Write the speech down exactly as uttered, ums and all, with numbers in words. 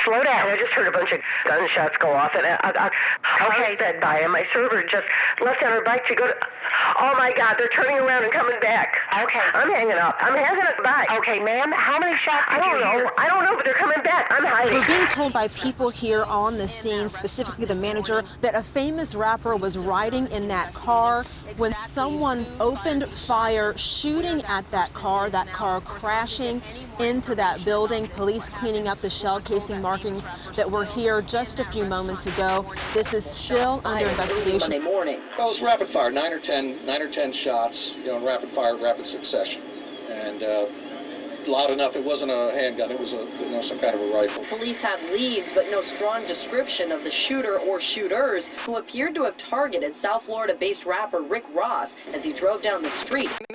slow down. I just heard a bunch of gunshots go off, and I, I, I okay. sped by, and my server just left on her bike to go to... Oh, my God, they're turning around and coming back. Okay. I'm hanging up. I'm hanging up. Bye. Okay, ma'am, how many shots did I don't you know. hear? I don't know, but they're coming back. I'm hiding. We're being told by people here on the scene, specifically the manager, that a famous rapper was riding in that car when someone opened fire, shooting at that car, that car crashing into that building, police cleaning up the shell casing markings that were here just a few moments ago. This is still under investigation. Monday morning. Well, it was rapid fire, nine or ten, nine or ten shots, you know, in rapid fire, rapid succession, and uh, loud enough. It wasn't a handgun; it was a, you know, some kind of a rifle. Police have leads, but no strong description of the shooter or shooters who appeared to have targeted South Florida-based rapper Rick Ross as he drove down the street.